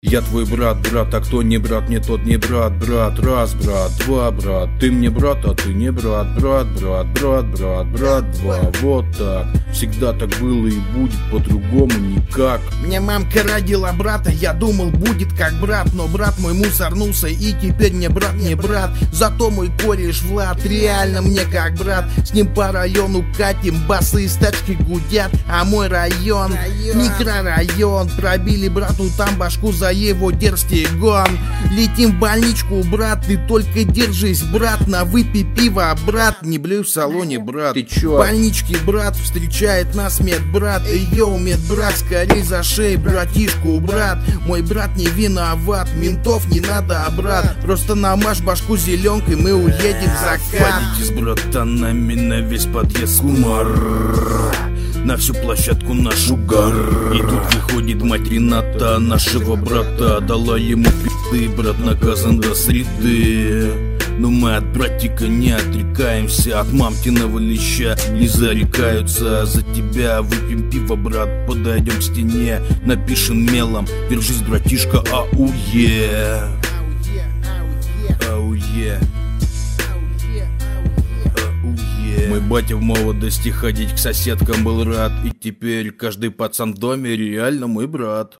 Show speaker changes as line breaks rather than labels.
Я твой брат, брат, а кто не брат, мне тот не брат, брат, раз, брат, два, брат, ты мне брат, а ты не брат, брат, брат, брат, брат, брат, два, вот так, всегда так было и будет, по-другому никак.
Мне мамка родила брата, я думал будет как брат, но брат мой мусорнулся и теперь мне брат не брат, зато мой кореш Влад реально мне как брат, с ним по району катим, басы из тачки гудят, а мой район, микрорайон, пробили брату там башку за его дерзкий гон. Летим в больничку, брат, ты только держись, брат, на выпей пиво, брат, не блюй в салоне, брат.
Ты чё?
В больничке, брат, встречает нас медбрат. Эй, йоу, медбрат, скорей за шею братишку, брат. Мой брат не виноват, ментов не надо, брат. Просто намажь башку зеленкой, мы уедем в закат.
Ходите с братанами на весь подъезд кумар, на всю площадку нашу гар. И тут выходит мать Рената, нашего брата, дала ему пизды, брат наказан до среды. Но мы от братика не отрекаемся, от мамкиного леща не зарекаются. За тебя выпьем пиво, брат, подойдем к стене, напишем мелом: держись, братишка, ауе. Ауе. Мой батя в молодости ходить к соседкам был рад, и теперь каждый пацан в доме реально мой брат.